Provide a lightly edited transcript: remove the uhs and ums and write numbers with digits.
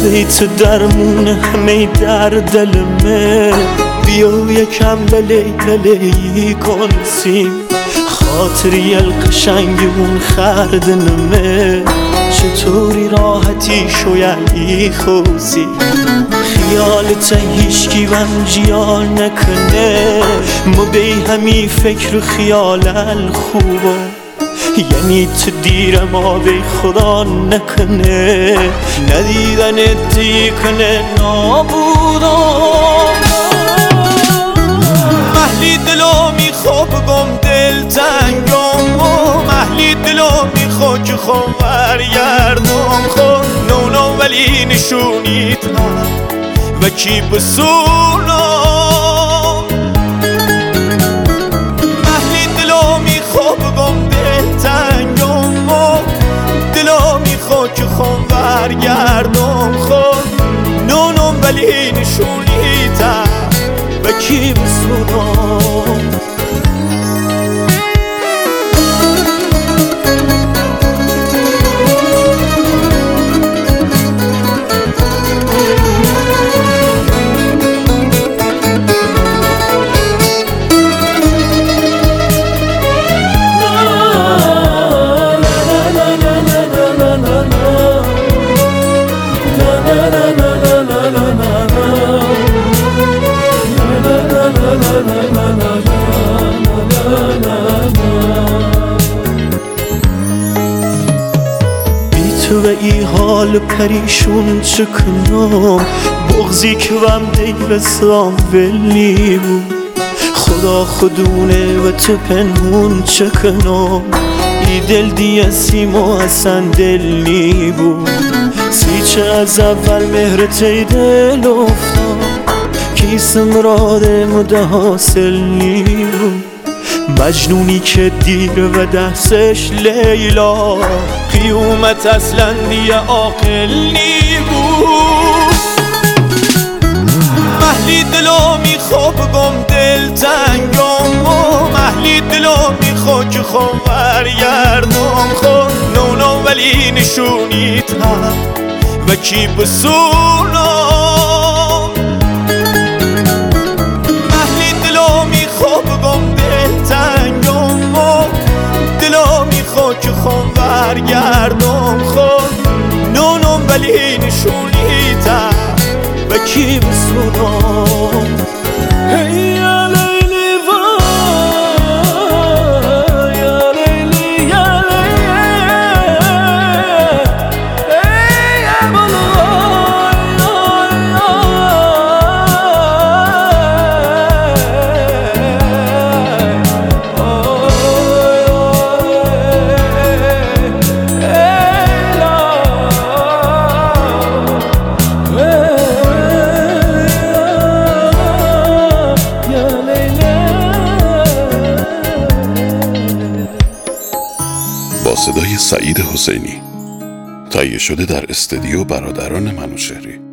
بیت درمون همه در دلمه، بیا یکم للی کنسیم خاطری القشنگمون خردنمه، چطوری راحتی شویی خوزی خیالت هیچکی من جیان نکنه، ما بی همی فکر خیال الخوبا، یعنی تو دیر ما بی خدا نکنه، ندیدن دی کنه نابودم. محلی دلو میخوا بگم دل تنگم و محلی دلو میخوا که خون برگردم خون نونو ولی نشونیت هم و کی بسونم. محلی دلو میخوا بگم دل تنگم و دلو میخوا که خون برگردم خون نونو ولی نشونیت هم و کی بسونم. تو به ای حال پریشون چکنم، بغزی که وم دیوستان ولی بود، خدا خودونه و تو پنهون چکنم، ای دل دیه سیما اصلا دلی بود، سیچه از اول مهرت ای دل افتاد کیسم راده مده حاصل نی بود، مجنونی که دیر و دستش لیلا قیومت اصلا دیگه عاقل نی بود. محلی دلو میخوا بگم دل تنگم و محلی دلو میخوا که خون برگردم خون نونو ولی نشونیت هم و کی بسونم. محلی دلو میخوا بگم دل تنگم و دلو میخوا که خون برگردم خون نونم ولی نشونیت هم و کی بسونم. یا لیلی وای یا لیلی یا لیلی ای با صدای سعید حسینی، تهیه شده در استودیو برادران منوچهری.